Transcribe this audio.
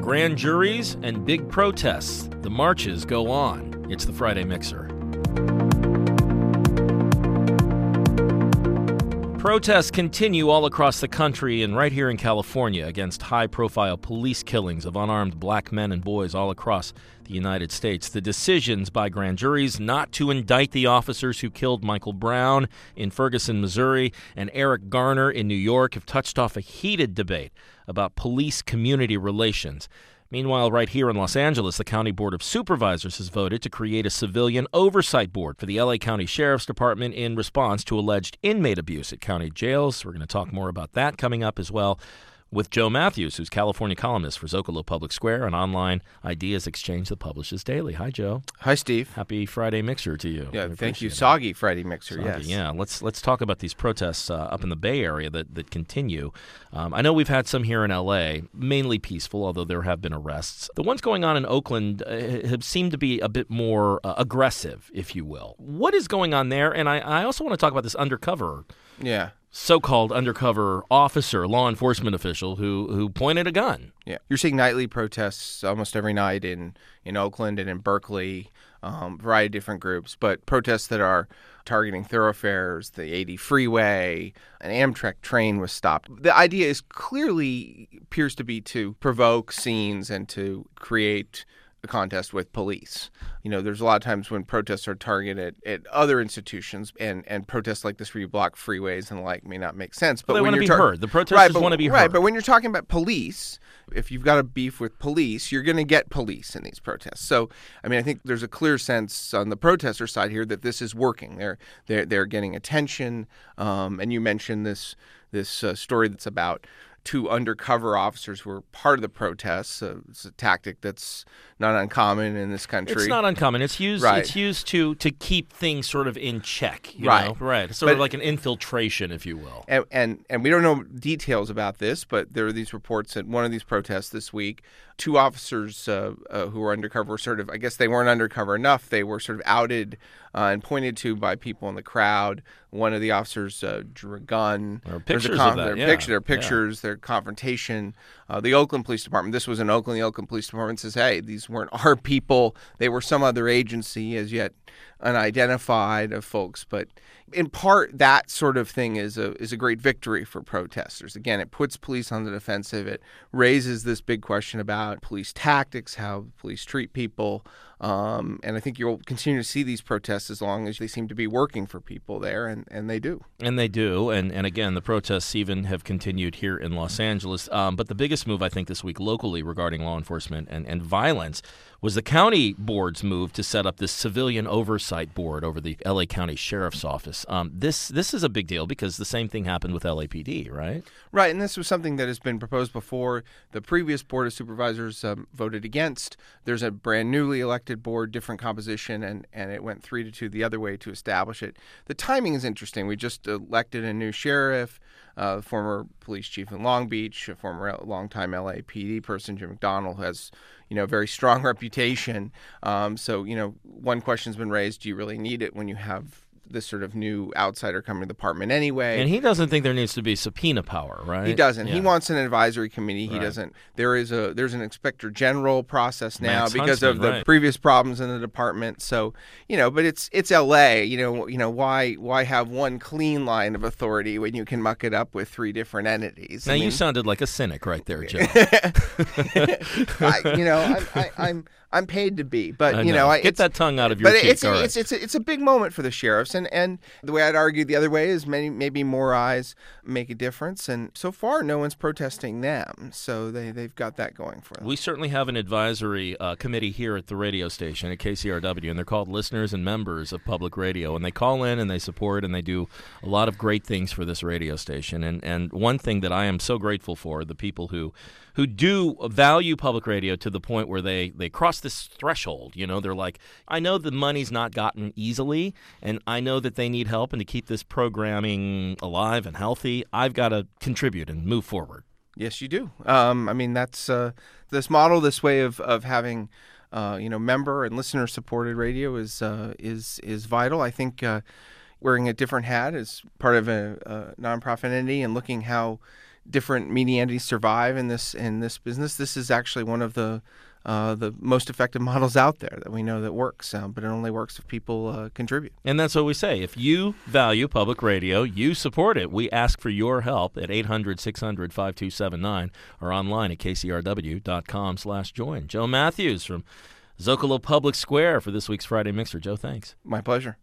grand juries and big protests. The marches go on. It's the Friday Mixer. Protests continue all across the country and right here in California against high-profile police killings of unarmed black men and boys all across the United States. The decisions by grand juries not to indict the officers who killed Michael Brown in Ferguson, Missouri, and Eric Garner in New York have touched off a heated debate about police-community relations. Meanwhile, right here in Los Angeles, the County Board of Supervisors has voted to create a civilian oversight board for the LA County Sheriff's Department in response to alleged inmate abuse at county jails. We're going to talk more about that coming up as well with Joe Matthews, who's California columnist for Zocalo Public Square, an online ideas exchange that publishes daily. Hi, Joe. Hi, Steve. Happy Friday Mixer to you. Yeah, thank you. Soggy Friday Mixer, Soggy, yes. Yeah, let's talk about these protests up in the Bay Area that continue. I know we've had some here in L.A., mainly peaceful, although there have been arrests. The ones going on in Oakland have seemed to be a bit more aggressive, if you will. What is going on there? And I also want to talk about this undercover so-called undercover officer, law enforcement official who pointed a gun. Yeah, you're seeing nightly protests almost every night in Oakland and in Berkeley, variety of different groups, but protests that are targeting thoroughfares, the 80 freeway, an Amtrak train was stopped. The idea appears to be to provoke scenes and to create a contest with police. There's a lot of times when protests are targeted at other institutions and protests like this where you block freeways and the like may not make sense. But they want to be heard. The protesters want to be heard. Right, but when you're talking about police, if you've got a beef with police, you're going to get police in these protests. So, I think there's a clear sense on the protester side here that this is working. They're getting attention. And you mentioned this story that's about two undercover officers who were part of the protests. It's a tactic that's not uncommon in this country. It's not uncommon. It's used. Right. It's used to keep things sort of in check. You right. know? Right. Sort of like an infiltration, if you will. And we don't know details about this, but there are these reports at one of these protests this week. Two officers who were undercover were sort of, I guess they weren't undercover enough. They were sort of outed and pointed to by people in the crowd. One of the officers drew a gun. There are pictures of that. There are pictures. Their confrontation. The Oakland Police Department. This was in Oakland. The Oakland Police Department says, "Hey, these weren't our people. They were some other agency, as yet unidentified of folks." But in part, that sort of thing is a great victory for protesters. Again, it puts police on the defensive. It raises this big question about police tactics, how police treat people. And I think you'll continue to see these protests as long as they seem to be working for people there, and they do. And they do. And again, the protests even have continued here in Los Angeles. But the biggest move, I think, this week locally regarding law enforcement and violence was the county board's move to set up this civilian oversight board over the L.A. County Sheriff's Office. This is a big deal because the same thing happened with LAPD, right? Right, and this was something that has been proposed before. The previous Board of Supervisors voted against. There's a brand newly elected board, different composition, and it went 3-2 the other way to establish it. The timing is interesting. We just elected a new sheriff, former police chief in Long Beach, a former longtime LAPD person, Jim McDonald, who has a very strong reputation. So, one question's been raised, do you really need it when you have this sort of new outsider coming to the department anyway? And he doesn't think there needs to be subpoena power, right? He doesn't. Yeah. He wants an advisory committee. He Right. doesn't. There's an inspector general process now Max because Huntsman, of the right. previous problems in the department. So, but it's LA. Why have one clean line of authority when you can muck it up with three different entities? Now, you sounded like a cynic right there, Joe. I'm paid to be, but get that tongue out of your but cheek. it's a big moment for the sheriffs, and the way I'd argue the other way is maybe more eyes make a difference, and so far no one's protesting them, so they've got that going for them. We certainly have an advisory committee here at the radio station at KCRW, and they're called listeners and members of public radio, and they call in and they support and they do a lot of great things for this radio station, and one thing that I am so grateful for, the people who do value public radio to the point where they cross this threshold. They're like, I know the money's not gotten easily, and I know that they need help, and to keep this programming alive and healthy, I've got to contribute and move forward. Yes, you do. That's this model, this way of having member and listener supported radio is vital. I think wearing a different hat as part of a nonprofit entity and looking how different media entities survive in this business, this is actually one of the most effective models out there that we know that works, but it only works if people contribute. And that's what we say. If you value public radio, you support it. We ask for your help at 800-600-5279 or online at kcrw.com/join. Joe Matthews from Zocalo Public Square for this week's Friday Mixer. Joe, thanks. My pleasure.